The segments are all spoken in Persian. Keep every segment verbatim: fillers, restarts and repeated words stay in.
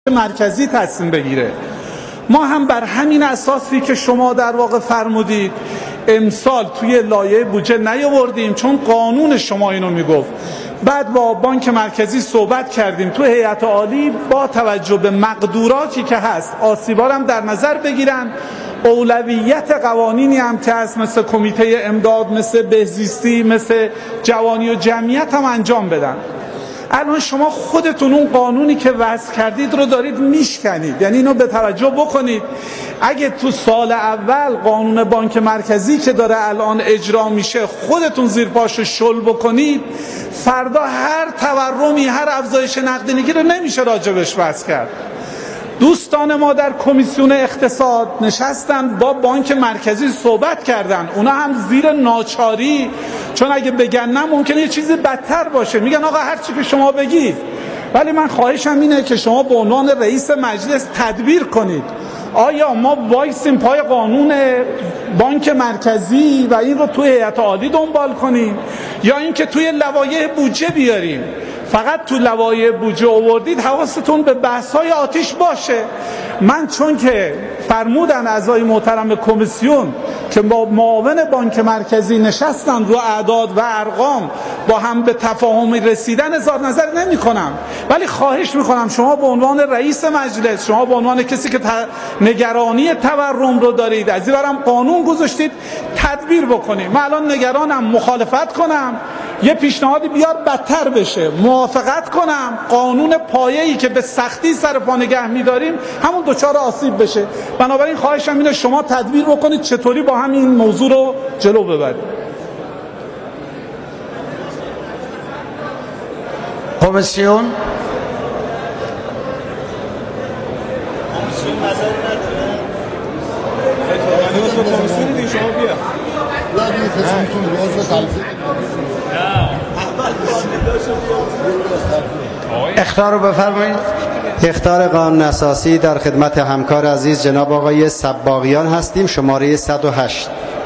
مرکزی تصمیم بگیره. ما هم بر همین اساسی که شما در واقع فرمودید امسال توی لایحه بودجه نیاوردیم، چون قانون شما اینو میگفت. بعد با بانک مرکزی صحبت کردیم تو هیئت عالی، با توجه به مقدوراتی که هست آسیبا هم در نظر بگیرن، اولویت قوانینی هم که هست مثل کمیته امداد، مثل بهزیستی، مثل جوانی و جمعیت هم انجام بدن. الان شما خودتون اون قانونی که وضع کردید رو دارید میشکنید، یعنی اینو به توجه بکنید. اگه تو سال اول قانون بانک مرکزی که داره الان اجرا میشه خودتون زیر پاشو شل بکنید، فردا هر تورمی، هر افزایش نقدینگی رو نمیشه راجبش بحث کرد. دوستان ما در کمیسیون اقتصاد نشستن، با بانک مرکزی صحبت کردن، اونا هم زیر ناچاری، چون اگه بگن نه ممکنه یه چیزی بدتر باشه، میگن آقا هر چی که شما بگید. ولی من خواهشم اینه که شما به عنوان رئیس مجلس تدبیر کنید. آیا ما وایسیم پای قانون بانک مرکزی و این رو توی هیئت عالی دنبال کنیم، یا اینکه توی لوایح بودجه بیاریم؟ فقط تو لوایح بودجه آوردید، حواستون به بحث‌های آتش باشه. من چون که فرمودن اعضای محترم کمیسیون که با معاون بانک مرکزی نشستن رو اعداد و ارقام با هم به تفاهم رسیدن، اظهار نظر نمی کنم، ولی خواهش میکنم شما به عنوان رئیس مجلس، شما به عنوان کسی که نگرانی تورم رو دارید، از این برم قانون گذاشتید، تدبیر بکنید. من الان نگرانم مخالفت کنم، یه پیشنهادی بیار بدتر بشه، موافقت کنم قانون پایه‌ای که به سختی سر پا نگه می‌داریم همون دچار آسیب بشه. بنابراین خواهشم اینه شما تدبیر بکنید چطوری با همین موضوع رو جلو ببرید. کمیسیون کمیسیون نظر نداره. کمیسیون دیگه شما بیا. لا دیگه کمیسیون روز تلفیق. اخطار رو بفرمایید. اخطار قانون اساسی در خدمت همکار عزیز جناب آقای صباغیان هستیم، شماره صد و هشت.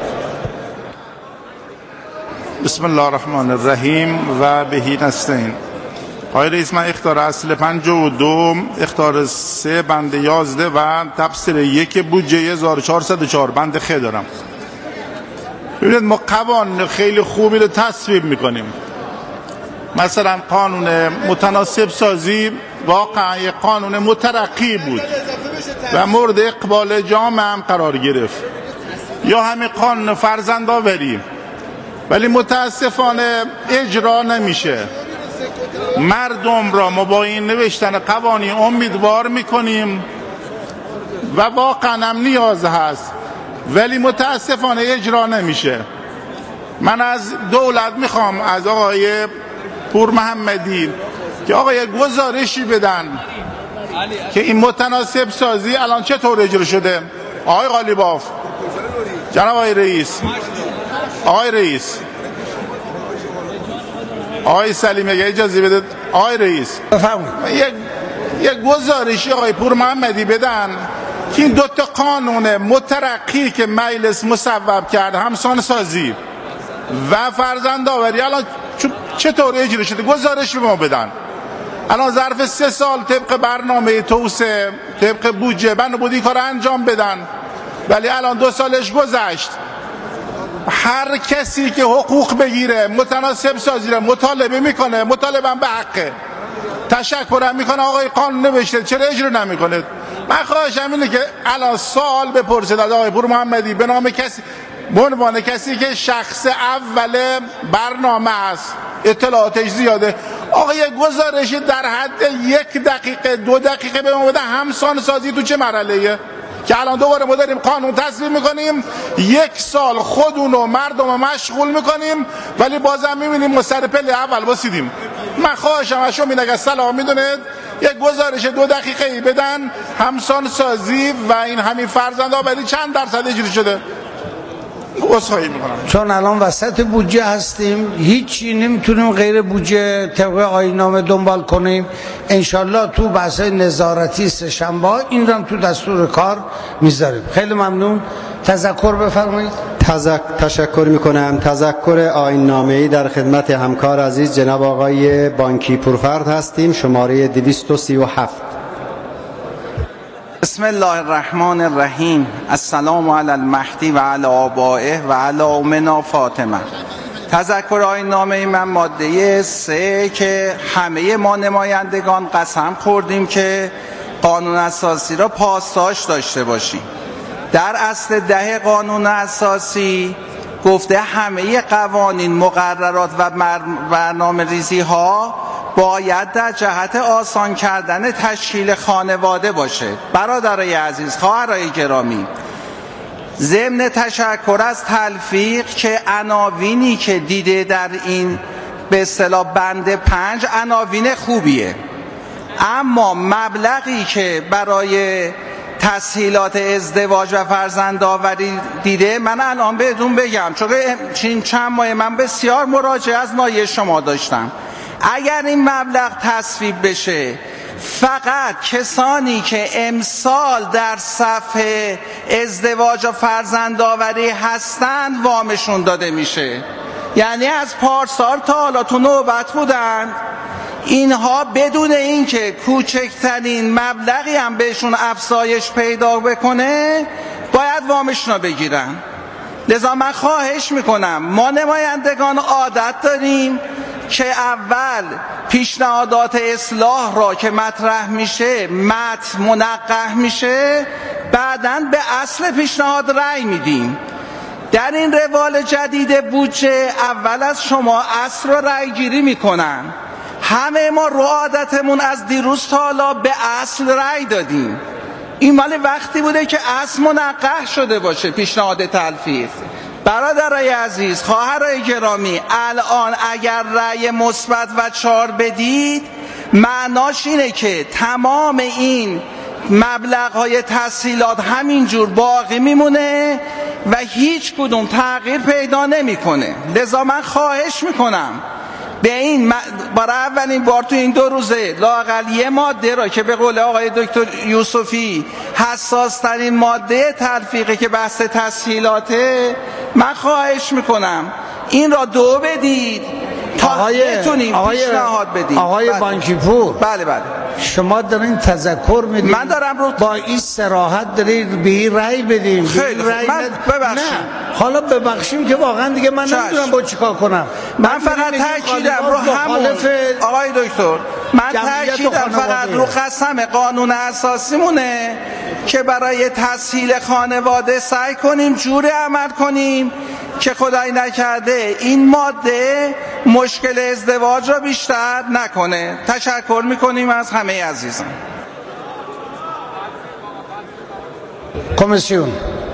بسم الله الرحمن الرحیم و بهی نستعین. آقای رئیس، من اخطار اصل پنجاه و دو، اخطار سه بند یازده و تفسیر یک بودجه هزار و چهارصد و چهار بند خ دارم. ببینید ما قوانین خیلی خوبی رو تصویب میکنیم. مثلا قانون متناسب سازی واقعا یک قانون مترقی بود و مورد اقبال جامعه هم قرار گرفت، یا همین قانون فرزندآوری، ولی متاسفانه اجرا نمیشه. مردم را ما با این نوشتن قوانین امیدوار میکنیم و واقعا هم نیاز هست، ولی متاسفانه اجرا نمیشه. من از دولت میخوام، از آقای پور محمدی، که آقای گزارشی بدن که این متناسب سازی الان چطور اجرا شده. آقای قالیباف، جناب آقای رئیس، آقای رئیس، آقای سلیمی اگه اجازه بده، آقای رئیس بفرمایید. یک یک گزارشی آقای پور محمدی بدن که این دوتا قانون مترقی که مجلس مصوب کرده، همسان سازی و فرزندآوری، الان چطور اجرا شده، گزارش به ما بدن. الان ظرف سه سال طبق برنامه توسعه، طبق بودجه بنا بود این کار انجام بدن، ولی الان دو سالش گذشت. هر کسی که حقوق بگیره متناسب سازی رو مطالبه میکنه، مطالبه به حقه، تشکرم میکنه آقای قانون نوشته چرا اجرا نمیکنه. من خواهشم اینه که الان سوال بپرسید از آقای پور محمدی به نام کسی، به عنوان کسی که شخص اول برنامه است، اطلاعاتش زیاده، آقای گزارشی در حد یک دقیقه دو دقیقه به ما بده همسان سازی تو چه مرحله‌ایه، که الان دوباره ما داریم قانون تصویب میکنیم، یک سال خودون و مردم رو مشغول میکنیم، ولی بازم میبینیم ما سر پله اول باسیدیم. من خواهشم از شما اینه که سلام میدونید یک گزارش دو دقیقه ای بدن همسان سازی و این همین فرزندآوری چند درصد اجرا شده. عذرخواهی میکنم. چون الان وسط بودجه هستیم، هیچی نمیتونیم غیر بودجه طبق آیین‌نامه دنبال کنیم. انشالله تو بحث نظارتی سه‌شنبه این رو تو دستور کار میذاریم. خیلی ممنون. تذکر بفرمایید. تذک... تشکر میکنم. تذکر آیین‌نامه‌ای در خدمت همکار عزیز جناب آقای بانکی پورفرد هستیم، شماره دویست و سی و هفت. بسم الله الرحمن الرحیم. السلام علی المهدی و علی آبائه و علی امنا فاطمه. تذکر آیین نامه من ماده سه که همه ما نمایندگان قسم خوردیم که قانون اساسی را پاسداش داشته باشیم. در اصل ده قانون اساسی گفته همه قوانین، مقررات و برنامه ریزی ها باید در جهت آسان کردن تشکیل خانواده باشه. برادرای عزیز، خواهرای گرامی، ضمن تشکر از تلفیق که عناوینی که دیده در این به اصطلاح بند پنج عناوین خوبیه، اما مبلغی که برای تسهیلات ازدواج و فرزندآوری دیده، من الان بهتون بگم چون چین چند ماه من بسیار مراجعه از نایه شما داشتم. اگر این مبلغ تصویب بشه، فقط کسانی که امسال در صفحه ازدواج و فرزندآوری هستند وامشون داده میشه. یعنی از پارسال تا حالا تو نوبت بودن، اینها بدون اینکه کوچکترین مبلغی هم بهشون افزایش پیدا بکنه باید وامشون رو بگیرن. لذا من خواهش میکنم، ما نمایندگان عادت داریم که اول پیشنهادات اصلاح را که مطرح میشه متن منقح میشه، بعداً به اصل پیشنهاد رأی میدیم. در این روال جدید بودجه اول از شما اصل را رأی گیری میکنن. همه ما رو عادتمون از دیروز تا حالا به اصل رأی دادیم. این مال وقتی بوده که اصل منقح شده باشه پیشنهاد تلفیق. برادرای عزیز، خواهرای گرامی، الان اگر رأی مثبت و چهار بدید، معناش اینه که تمام این مبلغ‌های تسهیلات همینجور باقی میمونه و هیچ کدوم تغییر پیدا نمیکنه. لذا من خواهش میکنم به این برای اولین بار تو این دو روزه لااقل یه ماده را که به قول آقای دکتر یوسفی حساس ترین ماده تلفیقه که بحث تسهیلاته، من خواهش میکنم این را دو بدید تا آقای بتونیم پیشنهاد بدیم. آقای بله. بانکی پور، بله بله شما دارین تذکر میدین، من دارم رو با این صراحت دارید به این رأی بدیم. خیلی خوب. من ببخشید، نه حالا ببخشیم که واقعا دیگه من نمیدونم با چیکار کنم. من, من فقط تاکیدم رو همون آقای دکتر، من تاکیدم فقط رو قسم قانون اساسیمونه که برای تسهیل خانواده سعی کنیم جوری عمل کنیم که خدای نکرده این ماده مشکل ازدواج را بیشتر نکنه. تشکر میکنیم از همه عزیزان. کمیسیون.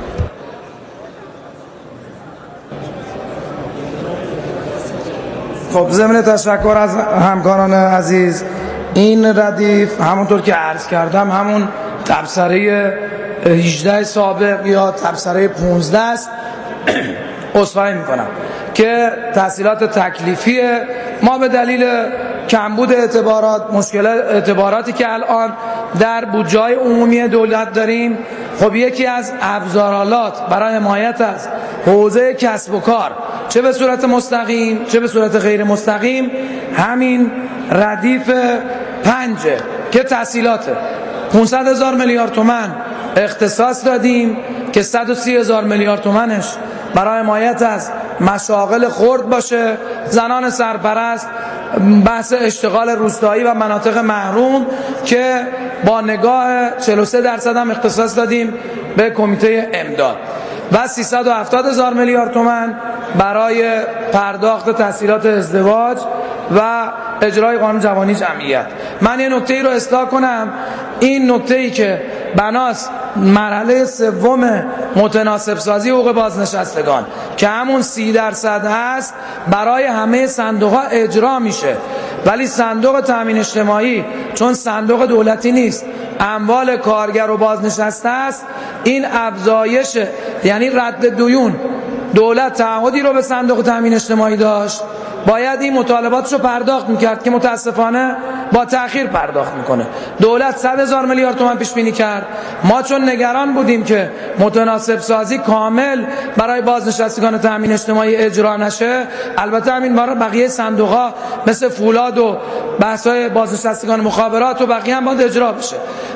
خب، ضمن تشکر از همکاران عزیز، این ردیف همونطور که عرض کردم همون تبصره هجده سابق یا تبصره پانزده است. عذرخواهی میکنم که تحصیلات تکلیفیه. ما به دلیل کمبود اعتبارات، مشکل اعتباراتی که الان در بودجه‌های عمومی دولت داریم، خب یکی از ابزارالات برای حمایت از حوزه کسب و کار، چه به صورت مستقیم چه به صورت غیر مستقیم، همین ردیف پنجه که تحصیلاته. پانصد هزار میلیارد تومان اختصاص دادیم که صد و سی هزار میلیارد تومانش برای حمایت از مشاغل خرد باشه، زنان سرپرست، بحث اشتغال روستایی و مناطق محروم که با نگاه چهل و سه درصد هم اختصاص دادیم به کمیته امداد و سیصد و هفتاد هزار میلیارد تومان برای پرداخت تسهیلات ازدواج و اجرای قانون جوانی جمعیت. من یه نکته ای رو اصلاح کنم. این نکته ای که بناس مرحله سوم متناسب سازی حقوق بازنشستگان که همون سی درصد هست برای همه صندوق ها اجرا میشه، ولی صندوق تامین اجتماعی چون صندوق دولتی نیست، اموال کارگر و بازنشسته است، این افزایش یعنی رد دیون، دولت تعهدی رو به صندوق تامین اجتماعی داشت، باید این مطالباتشو پرداخت میکرد که متاسفانه با تأخیر پرداخت میکنه. دولت صد هزار میلیارد تومان پیش بینی کرد. ما چون نگران بودیم که متناسب سازی کامل برای بازنشستگان تامین اجتماعی اجرا نشه، البته همین برای بقیه صندوق‌ها مثل فولاد و بحث‌های بازنشستگان مخابرات و بقیه هم باید اجرا بشه،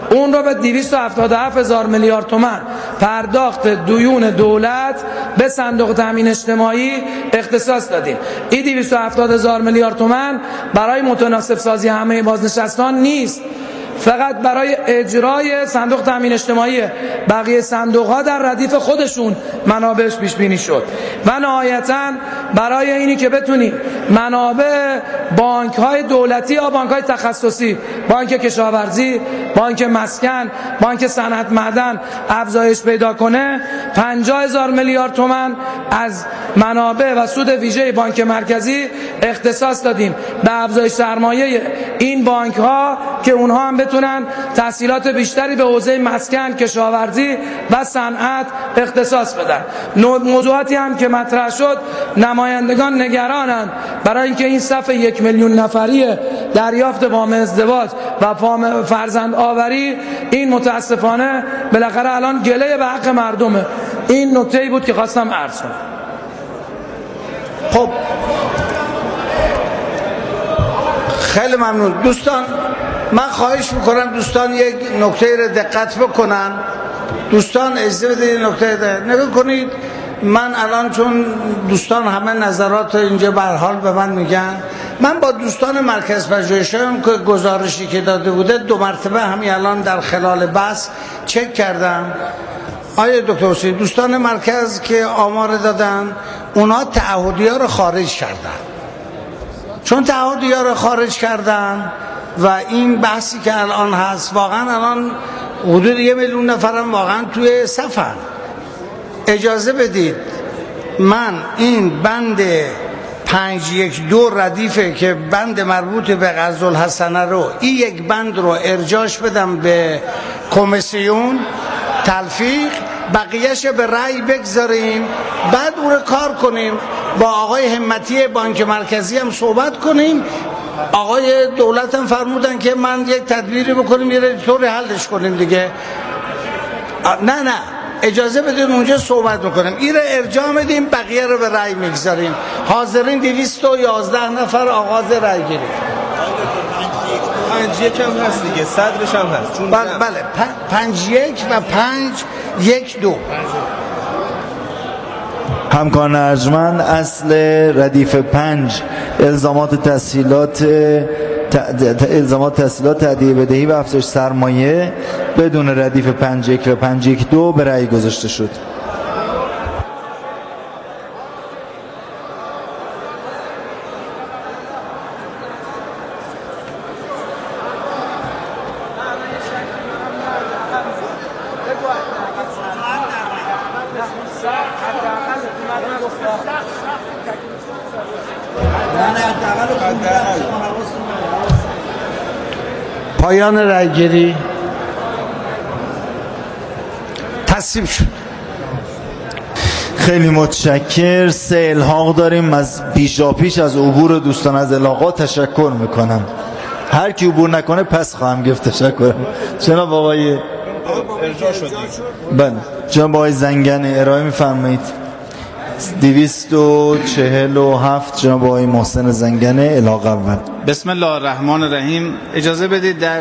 اون رو به دویست و هفتاد و هفت هزار میلیارد تومان پرداخت دیون دولت به صندوق تامین اجتماعی اختصاص دادیم. این دویست و هفتاد هزار میلیارد تومان برای متناسب سازی همه بازنشستان نیست، فقط برای اجرای صندوق تامین اجتماعی. بقیه صندوق ها در ردیف خودشون منابعش پیش بینی شد. و نهایتا برای اینی که بتونیم منابع بانک های دولتی یا بانک های تخصصی، بانک کشاورزی، بانک مسکن، بانک صنعت معدن افزایش پیدا کنه، پنجاه هزار میلیارد تومان از منابع و سود ویژه بانک مرکزی اختصاص دادیم به افزایش سرمایه این بانک ها که اونها هم بتونن تسهیلات بیشتری به حوزه مسکن، کشاورزی و صنعت اختصاص بدن. موضوعاتی هم که مطرح شد، نمایندگان نگرانند برای اینکه این صف یک میلیون نفری دریافت وام ازدواج و وام فرزند آوری، این متاسفانه بالاخره الان گله به حق مردمه. این نکته‌ای بود که خواستم عرض کنم. خب خیلی ممنون دوستان. من خواهش میکنم دوستان یک نکته رو دقت بکنن. دوستان اجازه بدید نکته ده نگاه کنید. من الان چون دوستان همه نظرات اینجا به هر حال به من میگن، من با دوستان مرکز پژوهش‌ها که گزارشی که داده بوده دو مرتبه همین الان در خلال بحث چک کردم. آیا دکتر حسینی دوستان مرکز که آمار دادن اونا تعهدی ها رو خارج کردن، چون تعهدی ها رو خارج کردن و این بحثی که الان هست واقعا الان حدود یه میلیون نفرم واقعا توی صفن. اجازه بدید من این بند پنج یک دو ردیفه که بند مربوط به قرض الحسنه رو، این یک بند رو ارجاش بدم به کمیسیون تلفیق، بقیهش به رأی بگذاریم، بعد اون رو کار کنیم. با آقای همتی بانک مرکزی هم صحبت کنیم. آقای دولت هم فرمودن که من یک تدبیری بکنیم یه طوری حلش کنیم دیگه. نه نه اجازه بدید اونجا صحبت میکنیم. این رو ارجاع میدیم، بقیه رو به رأی میگذاریم. حاضرین دویست و یازده نفر آغاز رأی گیری. پنج یک هم هست دیگه، صدرش هم هست. چون بله بله پنج یک و پنج یک دو. همکاران ارجمند، اصل ردیف پنج الزامات تسهیلات الزامات تسهیلات تأدیه بدهی و افزایش سرمایه بدون ردیف پنج یک و پنج یک دو به رأی گذاشته شد. پایان رأیگیری تصویب شد. خیلی متشکر. سه الحاق داریم. از پیشاپیش از عبور دوستان از الحاقات تشکر میکنم. هر کی عبور نکنه پس خواهم گفت تشکر. جناب آقای ارجاع شد. بله جناب آقای زنگنه ارائه میفرمایید. دویست و چهل و هفت جناب آقای محسن زنگنه الحاق اول. بسم الله الرحمن الرحیم. اجازه بدید در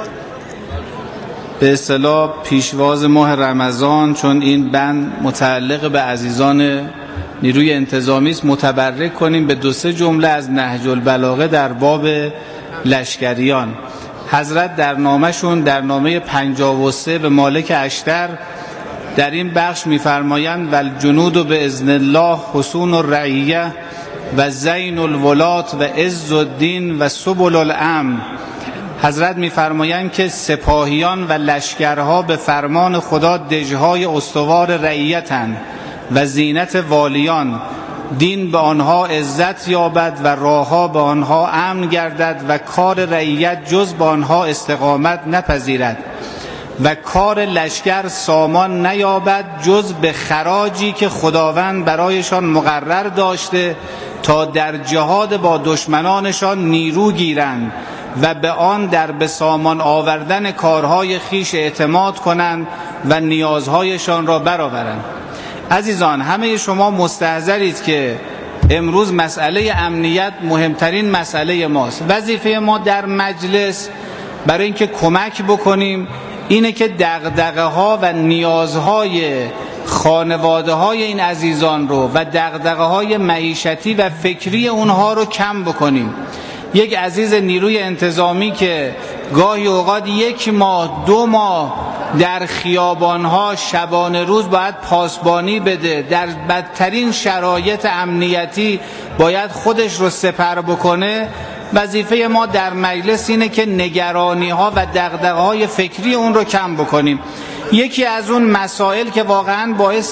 به اصطلاح پیشواز ماه رمضان، چون این بند متعلق به عزیزان نیروی انتظامی است، متبرک کنیم به دو سه جمله از نهج البلاغه در باب لشکریان. حضرت در نامشون در نامه پنجاه و سه به مالک اشتر در این بخش می‌فرمایند والجنود باذن الله حصون الرعیه و زین الولات و عز الدین و سبل الامن. حضرت می‌فرمایند که سپاهیان و لشکرها به فرمان خدا دژهای استوار رعیتند و زینت والیان، دین به آنها عزت یابد و راهها به آنها امن گردد و کار رعیت جز به آنها استقامت نپذیرد و کار لشکر سامان نیابد جز به خراجی که خداوند برایشان مقرر داشته تا در جهاد با دشمنانشان نیرو گیرند و به آن در به سامان آوردن کارهای خیش اعتماد کنند و نیازهایشان را برآورند. عزیزان، همه شما مستحضرید که امروز مسئله امنیت مهمترین مسئله ماست. وظیفه ما در مجلس برای اینکه کمک بکنیم اینه که دغدغه ها و نیازهای خانواده های این عزیزان رو و دغدغه های معیشتی و فکری اونها رو کم بکنیم. یک عزیز نیروی انتظامی که گاهی اوقات یک ماه دو ماه در خیابانها شبانه روز باید پاسبانی بده، در بدترین شرایط امنیتی باید خودش رو سپر بکنه، وظیفه ما در مجلس اینه که نگرانی ها و دغدغه های فکری اون رو کم بکنیم. یکی از اون مسائل که واقعا باعث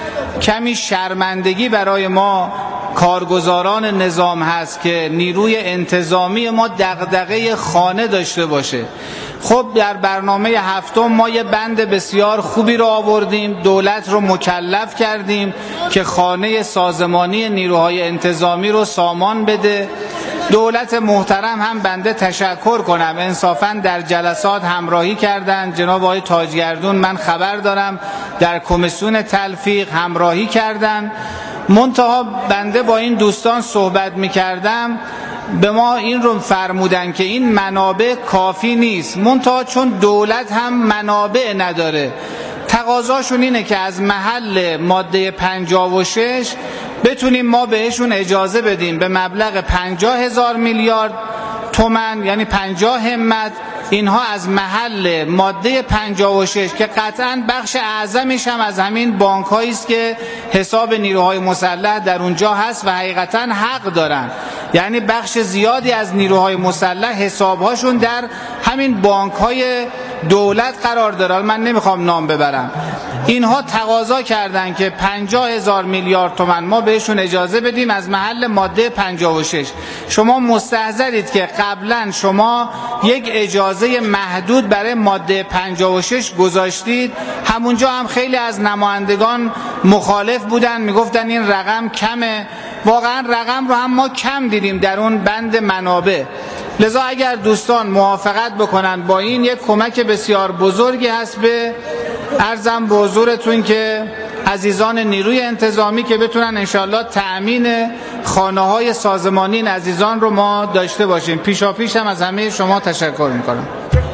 کمی شرمندگی برای ما کارگزاران نظام هست که نیروی انتظامی ما دغدغه خانه داشته باشه. خب در برنامه هفتم ما یه بند بسیار خوبی رو آوردیم، دولت رو مکلف کردیم که خانه سازمانی نیروهای انتظامی رو سامان بده. دولت محترم هم بنده تشکر کنم، انصافاً در جلسات همراهی کردن. جناب آقای تاجگردون من خبر دارم در کمیسیون تلفیق همراهی کردن. منتها بنده با این دوستان صحبت می‌کردم، به ما این رو فرمودن که این منابع کافی نیست، منتها چون دولت هم منابع نداره، تقاضاشون اینه که از محل ماده پنجاه و شش بتونیم ما بهشون اجازه بدیم به مبلغ پنجاه هزار میلیارد تومان، یعنی پنجاه همت، اینها از محل ماده پنجاه و شش که قطعاً بخش اعظمش هم از همین بانک هایی است که حساب نیروهای مسلح در اونجا هست و حقیقتاً حق دارن، یعنی بخش زیادی از نیروهای مسلح حسابهاشون در همین بانک های دولت قرار داره. من نمیخوام نام ببرم. اینها تقاضا کردن که پنجاه هزار میلیارد تومان ما بهشون اجازه بدیم از محل ماده پنجاه و شش. شما مستحضرید که قبلا شما یک اجازه محدود برای ماده پنجاه و شش گذاشتید، همونجا هم خیلی از نمایندگان مخالف بودن، میگفتن این رقم کمه. واقعا رقم رو هم ما کم دیدیم در اون بند منابع. لذا اگر دوستان موافقت بکنن با این، یک کمک بسیار بزرگی هست به عرضم به حضورتون که عزیزان نیروی انتظامی که بتونن انشاءالله تأمین خانه های سازمانی این عزیزان رو ما داشته باشیم. پیشا پیش هم از همه شما تشکر میکنم.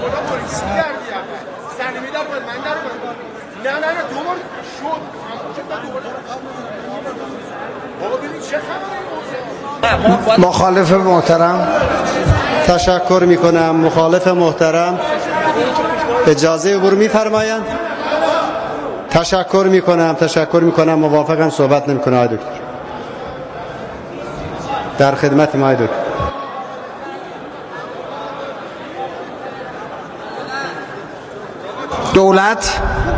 مخالف محترم. تشکر میکنم. مخالف محترم اجازه عبور میفرمایند؟ تشکر میکنم تشکر میکنم موافقم. صحبت نمیکنه آقای دکتر. در خدمت ما آقای دکتر. دولت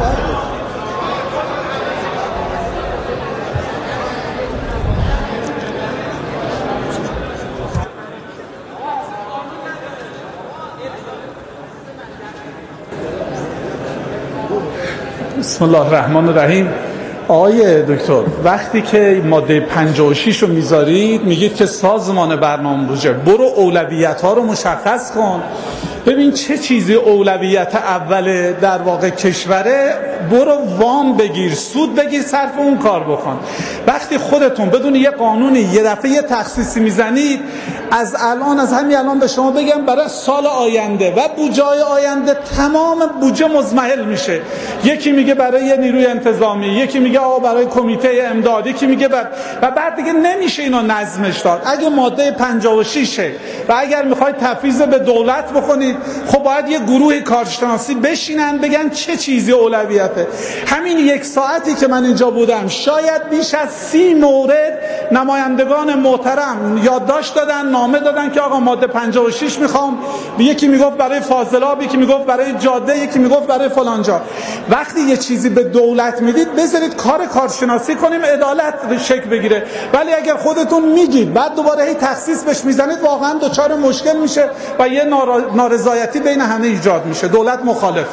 بسم الله الرحمن الرحیم. آقای دکتر، وقتی که ماده پنجاه و شش رو میذارید میگید که سازمان برنامه بودجه برو اولویت ها رو مشخص کن، ببین چه چیزی اولویت اول در واقع کشوره، برو وام بگیر، سود بگیر، صرف اون کار بکن. وقتی خودتون بدون یه قانونی یه دفعه یه تخصیصی میزنید، از الان از همین الان به شما بگم برای سال آینده و بودجه آینده تمام بودجه مزمحل میشه. یکی میگه برای نیروی انتظامی، یکی میگه آقا برای کمیته امداد، یکی میگه بعد و بعد دیگه نمیشه اینو نظمش داد. اگه ماده پنجاه و شش و اگر میخواید تفویض به دولت بکنید، خب باید یه گروه کارشناسی بشینن بگن چه چیزی اولویته. همین یک ساعتی که من اینجا بودم شاید بیش از سی مورد نمایندگان محترم یادداشت دادن، نامه دادن که آقا ماده پنجاه و شش میخوام، یکی میگفت برای فاضلاب، یکی میگفت برای جاده، یکی میگفت برای فلان جا. وقتی یه چیزی به دولت میدید بذارید کار کارشناسی کنیم، عدالت شکل بگیره. ولی اگر خودتون میگید بعد دوباره هی تخصیص بهش میزنید، واقعا دچار مشکل میشه و یه نارضایتی بین همه ایجاد میشه. دولت مخالفه.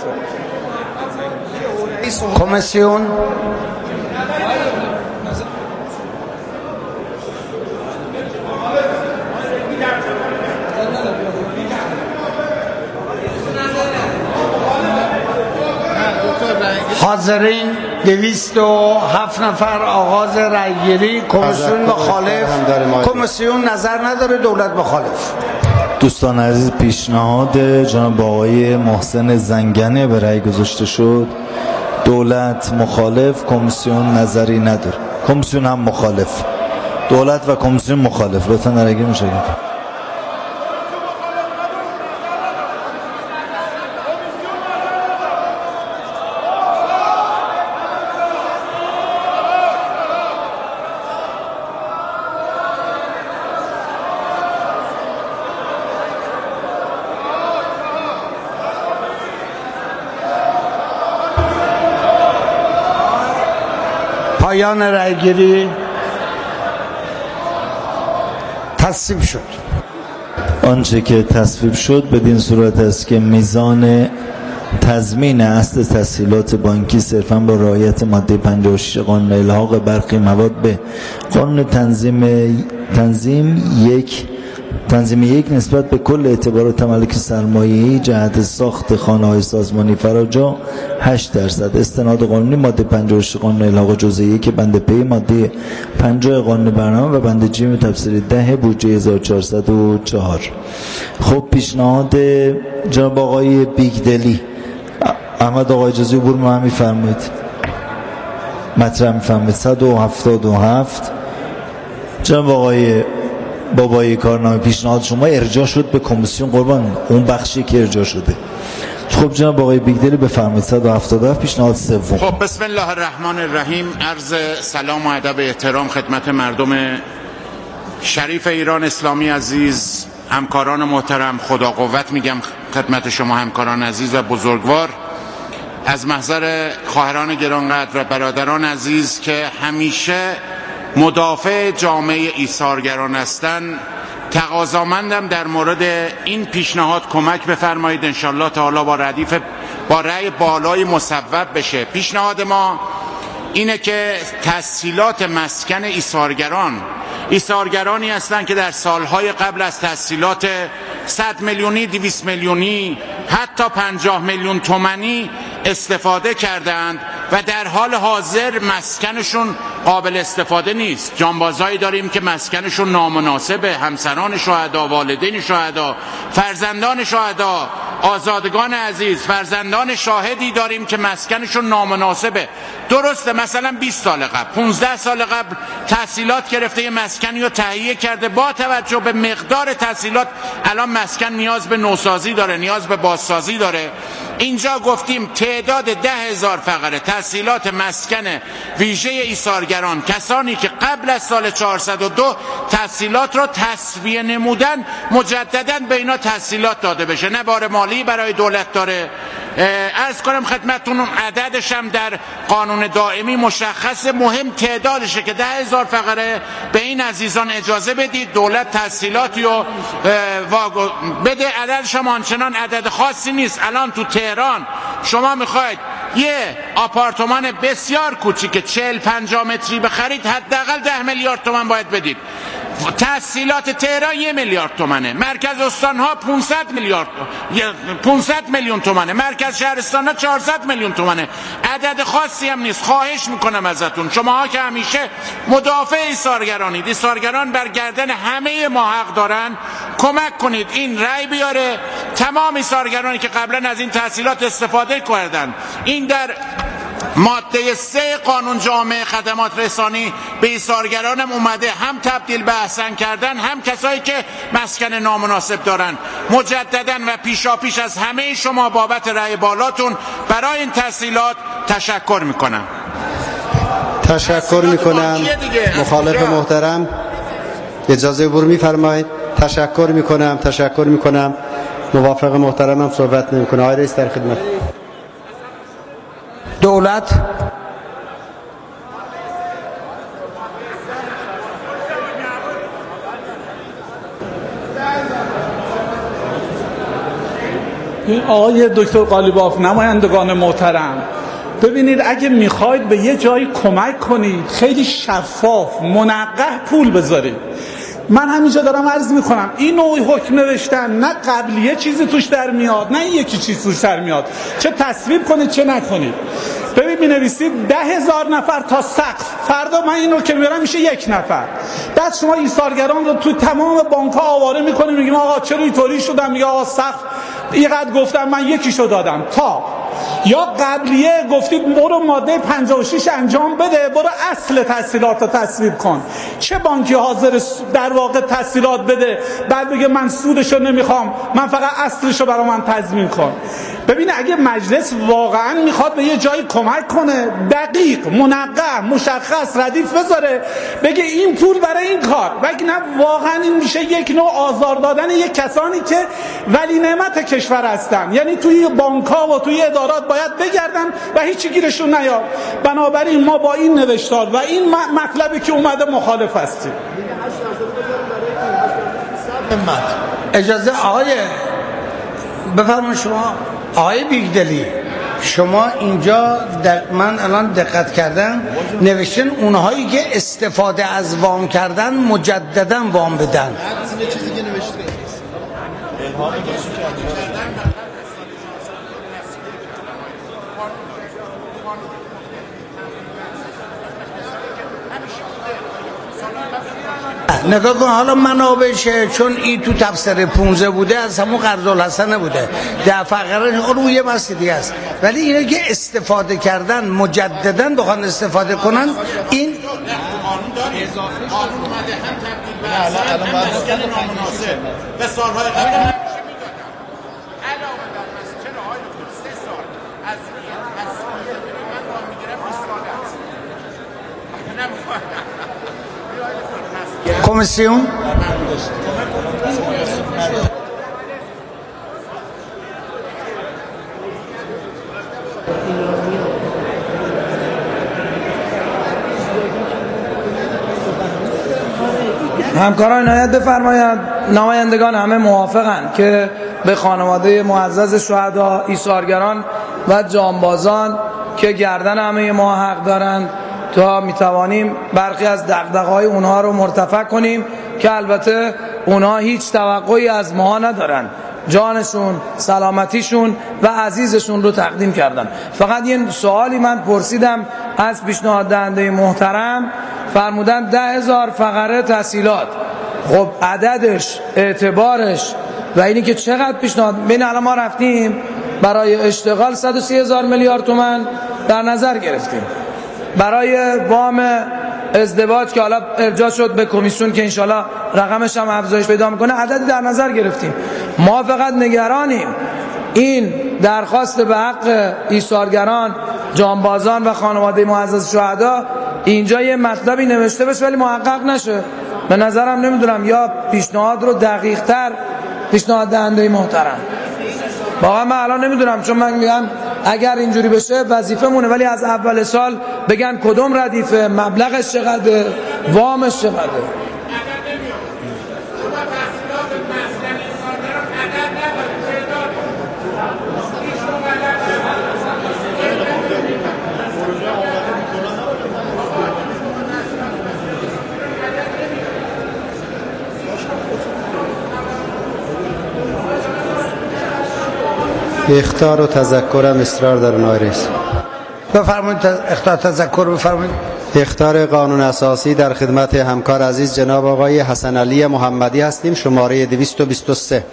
کمیسیون حاضرین دویست و هفت نفر آغاز رأیگیری. کمیسیون مخالف. کمیسیون نظر نداره، دولت مخالف. دوستان عزیز، پیشنهاد جناب آقای محسن زنگنه به رأی گذاشته شد. دولت مخالف، کمیسیون نظری نداره. کمیسیون هم مخالف. دولت و کمیسیون مخالف. لطفاً رأیگیری مشاهده. پایان رأیگیری. تصویب شد. آنچه که تصویب شد بدین صورت است که میزان تضمین اصل تسهیلات بانکی صرفاً با رعایت ماده پنجاه و شش قانون الحاق برخی مواد به قانون تنظیم تنظیم یک تنظیم یک نسبت به کل اعتبارات تملک سرمایه‌ای جهت ساخت خانه‌های سازمانی فراجا هشت درصد. استناد قانونی ماده پنجاه و شش قانون الحاق جزء یک ماده پی ماده پنجاه قانون برنامه و بند جیم تفسیر ده بودجه هزار و چهارصد و چهار. خب پیشنهاد جناب آقای بیگدلی. احمد آقای اجازه عبور ما هم می‌فرمایید. مطرح می‌فرمایید. صد و هفتاد و هفت. جناب آقای بابایی کارنامه پیشنهاد شما ارجاع شد به کمیسیون قربان، اون بخشی که ارجاع شده. خب جناب آقای بیگدلی بفرمایید. صد و هفتاد و هفت پیشنهاد سوم. خب بسم الله الرحمن الرحیم. عرض سلام و ادب احترام خدمت مردم شریف ایران اسلامی عزیز، همکاران محترم، خدا قوت میگم خدمت شما همکاران عزیز و بزرگوار. از محضر خواهران گرانقدر و برادران عزیز که همیشه مدافع جامعه ایثارگران هستند، تقاضامندم در مورد این پیشنهاد کمک بفرمایید انشالله تعالی با ردیف با رأی بالای مصوب بشه. پیشنهاد ما اینه که تسهیلات مسکن ایثارگران ایثارگرانی هستند که در سالهای قبل از تسهیلات صد میلیونی، دویست میلیونی، حتی پنجاه میلیون تومانی استفاده کردند و در حال حاضر مسکنشون قابل استفاده نیست. جانبازهایی داریم که مسکنشون نامناسبه، همسران شهدا، والدین شهدا، فرزندان شهدا، آزادگان عزیز، فرزندان شاهدی داریم که مسکنشون نامناسبه. درسته مثلا بیست سال قبل، پانزده سال قبل تحصیلات گرفته، یه مسکنی رو تهیه کرده، با توجه به مقدار تحصیلات الان مسکن نیاز به نوسازی داره، نیاز به بازسازی داره. اینجا گفتیم تعداد ده هزار فقره تحصیلات مسکن ویژه ایثارگران، کسانی که قبل از سال چهارصد و دو تحصیلات را تصفیه نمودن، مجددا به اینا تحصیلات داده بشه، نه بار مالی برای دولت داره. عرض کنم خدمتتون عددش هم در قانون دائمی مشخص، مهم تعدادشه که ده هزار فقره. به این عزیزان اجازه بدید دولت تحصیلاتی رو بده. عددش هم آنچنان عدد خاصی نیست. الان تو تهران شما میخواید یه آپارتمان بسیار کوچیک چهل پنجاه متری بخرید، حداقل ده میلیارد تومان باید بدید. تحصیلات تهران یه میلیارد تومنه، مرکز استانها پانصد میلیارد پانصد میلیون تومنه، مرکز شهرستانها چهارصد میلیون تومنه. عدد خاصی هم نیست. خواهش میکنم ازتون، شماها که همیشه مدافع ایثارگرانید، ایثارگران بر گردن همه ما حق دارن، کمک کنید این رأی بیاره. تمام ایثارگرانی که قبلا از این تحصیلات استفاده کردن، این در ماده سه قانون جامعه خدمات رسانی به ایثارگرانم اومده، هم تبدیل به احسن کردن، هم کسایی که مسکن نامناسب دارن. مجددا و پیشا پیش از همه شما بابت رأی بالاتون برای این تحصیلات تشکر میکنم. تشکر میکنم. مخالف محترم اجازه عبور میفرمایید. تشکر میکنم. تشکر میکنم. موافق محترمم صحبت نمیکنه. آقای رئیس در خدمت. دولت آقای دکتر قالیباف، نمایندگان محترم، ببینید اگه میخواید به یه جایی کمک کنید خیلی شفاف منقح پول بذارید. من همینجا دارم عرض میکنم این نوع حکم نوشتن نه قبلیه چیزی توش در میاد، نه این یکی چیز توش در میاد، چه تصویب کنید چه نکنید. ببین می نویسید ده هزار نفر تا سقف، فردا من اینو که میارم میشه یک نفر. بعد شما ایثارگران رو تو تمام بانک ها آواره میکنیم، میگیم آقا چرا اینطوری شدم، میگه آقا سقف اینقدر گفتم من یکیشو دادم. تا یا قبلیه گفتید برو ماده پنجاه و شش انجام بده، برو اصل تسهیلات رو تصویب کن. چه بانکی حاضر در واقع تسهیلات بده بعد بگه من سودشو نمیخوام، من فقط اصلشو برا من تضمین کن؟ ببین اگه مجلس واقعا میخواد به یه جایی کمک کنه، دقیق منقح مشخص ردیف بذاره، بگه این پول برای این کار، وگه نه واقعا این میشه یک نوع آزار دادن یک کسانی که ولی نعمت کشور هستن، یعنی توی بانک‌ها و توی ادارات باید بگردن و هیچی گیرشون نیاد. بنابراین ما با این نوشتار و این مطلبی که اومده مخالف هستیم. اجازه آقای بفرمایید شما آقای بیگدلی، شما اینجا من الان دقت کردم نوشتن اونهایی که استفاده از وام کردن مجددا وام بدن. چیزی که نوشته نگاه کن حالا منابعشه، چون این تو تفسیر پونزده بوده از همون قرض الحسنه بوده، ده فقره روی بس دیگه است، ولی اینه که استفاده کردن مجددا بخوان استفاده کنن این قانون داریم، قانون اومده هم تبدیل به اصل هم مسکن نامناسب به سالهای قبل همیشه میدادم علاوه بر مسکن های سه سال از از من راه میگیرم بیست ساله است کمیسیون همکاران عنایت بفرمایند. نمایندگان همه موافقند که به خانواده معزز شهدا، ایثارگران و جانبازان که گردن همه ما حق دارند تا میتوانیم برخی از دغدغه‌های اونها رو مرتفع کنیم که البته اونها هیچ توقعی از ما ندارن، جانشون، سلامتیشون و عزیزشون رو تقدیم کردن. فقط یه سوالی من پرسیدم از پیشنهاد دهنده محترم، فرمودن ده هزار فقره تسهیلات. خب عددش، اعتبارش و اینی که چقدر پیشنهاد، بین الان ما رفتیم برای اشتغال صد و سی هزار میلیارد تومان در نظر گرفتیم، برای وام ازدواج که حالا ارجاع شد به کمیسیون که انشالله رقمش هم افزایش پیدا میکنه عددی در نظر گرفتیم. ما فقط نگرانیم این درخواست به حق ایثارگران، جانبازان و خانواده معزز شهدا اینجا یه مطلبی نوشته بشه ولی محقق نشه. به نظرم نمیدونم یا پیشنهاد رو دقیق تر پیشنهاد دهنده محترم، واقعا من الان نمیدونم، چون من میگم اگر اینجوری بشه وظیفه مونه، ولی از اول سال بگن کدوم ردیفه، مبلغش چقدر، وامش چقدر. اخطار و تذکرم اصرار در نایرس. بفرمایید اخطار تذکر بفرمایید. اخطار قانون اساسی در خدمت همکار عزیز جناب آقای حسن علی محمدی هستیم، شماره دویست و بیست و سه.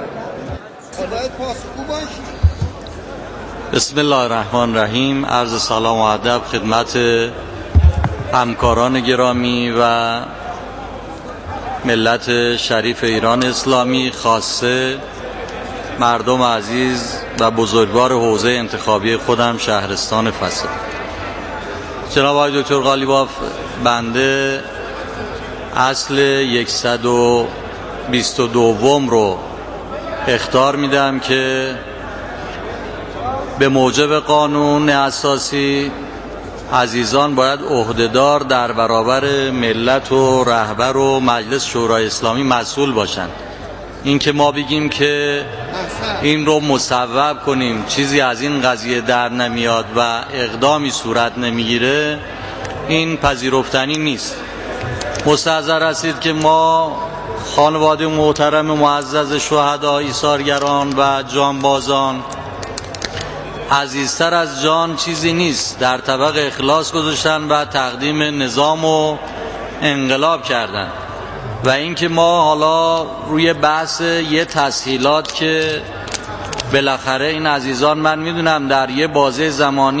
بسم الله الرحمن الرحیم. عرض سلام و ادب خدمت همکاران گرامی و ملت شریف ایران اسلامی، خاصه مردم عزیز و بزرگوار حوزه انتخابی خودم شهرستان فساد. جناب آقای دکتر قالیباف، بنده اصل صد و بیست و دو رو اخطار میدم که به موجب قانون اساسی عزیزان باید عهدهدار در برابر ملت و رهبر و مجلس شورای اسلامی مسئول باشند. این که ما بگیم که این رو مصوب کنیم چیزی از این قضیه در نمیاد و اقدامی صورت نمیگیره، این پذیرفتنی نیست. مستحضر هستید که ما خانواده محترم معزز شهدا، ایثارگران و جانبازان، عزیزتر از جان چیزی نیست، در طبق اخلاص گذاشتن و تقدیم نظام و انقلاب کردن. و اینکه ما حالا روی بحث یه تسهیلات که بالاخره این عزیزان، من میدونم در یه بازه زمانی